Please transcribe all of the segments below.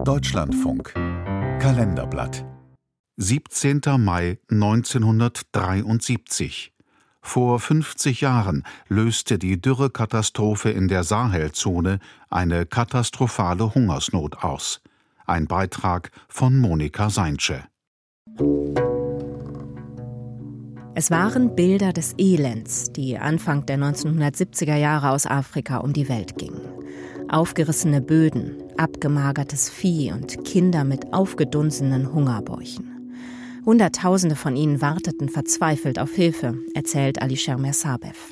Deutschlandfunk Kalenderblatt 17. Mai 1973. Vor 50 Jahren löste die Dürrekatastrophe in der Sahelzone eine katastrophale Hungersnot aus. Ein Beitrag von Monika Seinsche. Es waren Bilder des Elends, die Anfang der 1970er Jahre aus Afrika um die Welt gingen. Aufgerissene Böden, abgemagertes Vieh und Kinder mit aufgedunsenen Hungerbäuchen. Hunderttausende von ihnen warteten verzweifelt auf Hilfe, erzählt Alisher Mirsabev.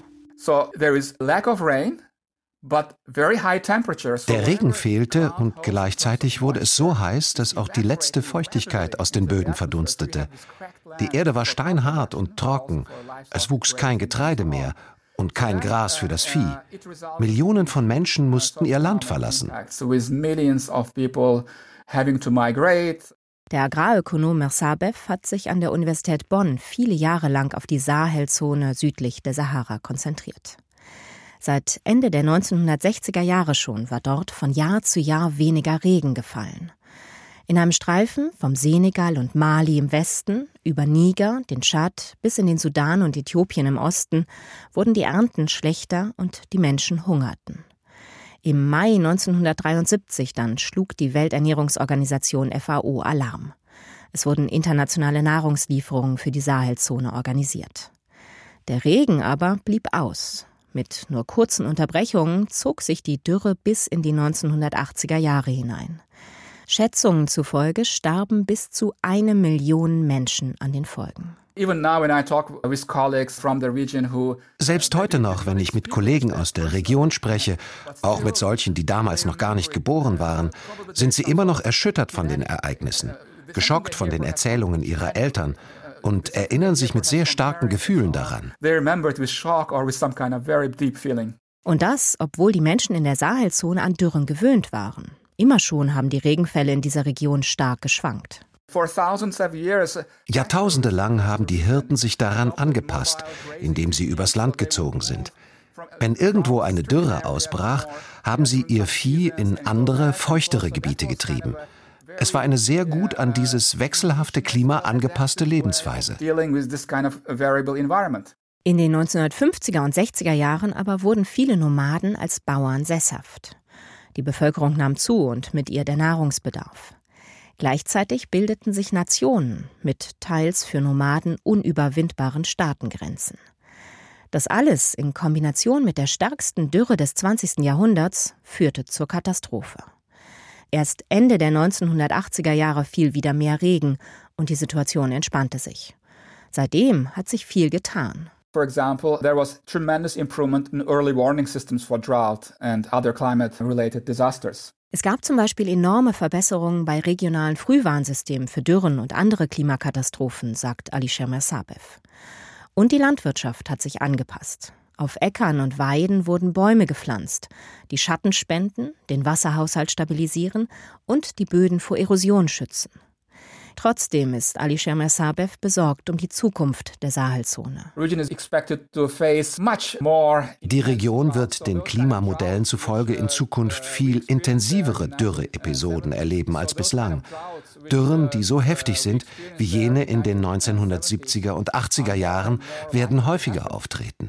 Der Regen fehlte und gleichzeitig wurde es so heiß, dass auch die letzte Feuchtigkeit aus den Böden verdunstete. Die Erde war steinhart und trocken. Es wuchs kein Getreide mehr und kein Gras für das Vieh. Millionen von Menschen mussten ihr Land verlassen. Der Agrarökonom Mirsabev hat sich an der Universität Bonn viele Jahre lang auf die Sahelzone südlich der Sahara konzentriert. Seit Ende der 1960er Jahre schon war dort von Jahr zu Jahr weniger Regen gefallen. In einem Streifen vom Senegal und Mali im Westen, über Niger, den Tschad bis in den Sudan und Äthiopien im Osten wurden die Ernten schlechter und die Menschen hungerten. Im Mai 1973 dann schlug die Welternährungsorganisation FAO Alarm. Es wurden internationale Nahrungslieferungen für die Sahelzone organisiert. Der Regen aber blieb aus. Mit nur kurzen Unterbrechungen zog sich die Dürre bis in die 1980er Jahre hinein. Schätzungen zufolge starben bis zu 1 Million Menschen an den Folgen. Selbst heute noch, wenn ich mit Kollegen aus der Region spreche, auch mit solchen, die damals noch gar nicht geboren waren, sind sie immer noch erschüttert von den Ereignissen, geschockt von den Erzählungen ihrer Eltern und erinnern sich mit sehr starken Gefühlen daran. Und das, obwohl die Menschen in der Sahelzone an Dürren gewöhnt waren. Immer schon haben die Regenfälle in dieser Region stark geschwankt. Jahrtausende lang haben die Hirten sich daran angepasst, indem sie übers Land gezogen sind. Wenn irgendwo eine Dürre ausbrach, haben sie ihr Vieh in andere, feuchtere Gebiete getrieben. Es war eine sehr gut an dieses wechselhafte Klima angepasste Lebensweise. In den 1950er und 60er Jahren aber wurden viele Nomaden als Bauern sesshaft. Die Bevölkerung nahm zu und mit ihr der Nahrungsbedarf. Gleichzeitig bildeten sich Nationen mit teils für Nomaden unüberwindbaren Staatengrenzen. Das alles in Kombination mit der stärksten Dürre des 20. Jahrhunderts führte zur Katastrophe. Erst Ende der 1980er Jahre fiel wieder mehr Regen und die Situation entspannte sich. Seitdem hat sich viel getan. For example, there was tremendous improvement in early warning systems for drought and other climate-related disasters. Es gab zum Beispiel enorme Verbesserungen bei regionalen Frühwarnsystemen für Dürren und andere Klimakatastrophen, sagt Alisher Mirsabev. Und die Landwirtschaft hat sich angepasst. Auf Äckern und Weiden wurden Bäume gepflanzt, die Schatten spenden, den Wasserhaushalt stabilisieren und die Böden vor Erosion schützen. Trotzdem ist Alisher Mirsabev besorgt um die Zukunft der Sahelzone. Die Region wird den Klimamodellen zufolge in Zukunft viel intensivere Dürre-Episoden erleben als bislang. Dürren, die so heftig sind wie jene in den 1970er und 80er Jahren, werden häufiger auftreten.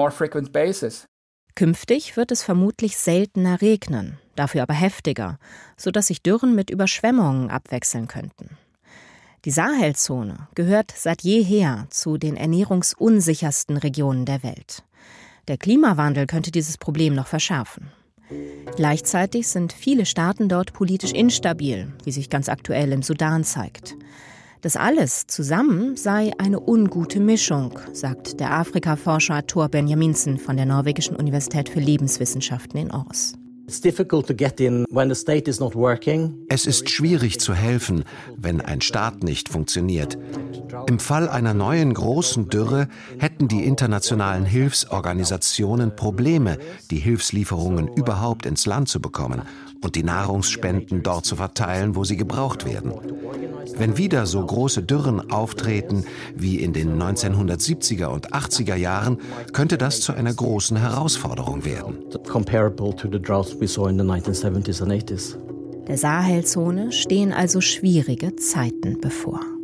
Künftig wird es vermutlich seltener regnen, dafür aber heftiger, sodass sich Dürren mit Überschwemmungen abwechseln könnten. Die Sahelzone gehört seit jeher zu den ernährungsunsichersten Regionen der Welt. Der Klimawandel könnte dieses Problem noch verschärfen. Gleichzeitig sind viele Staaten dort politisch instabil, wie sich ganz aktuell im Sudan zeigt. Das alles zusammen sei eine ungute Mischung, sagt der Afrikaforscher Thor Benjaminsen von der norwegischen Universität für Lebenswissenschaften in Ås. Es ist schwierig zu helfen, wenn ein Staat nicht funktioniert. Im Fall einer neuen großen Dürre hätten die internationalen Hilfsorganisationen Probleme, die Hilfslieferungen überhaupt ins Land zu bekommen und die Nahrungsspenden dort zu verteilen, wo sie gebraucht werden. Wenn wieder so große Dürren auftreten wie in den 1970er und 80er Jahren, könnte das zu einer großen Herausforderung werden. Der Sahelzone stehen also schwierige Zeiten bevor.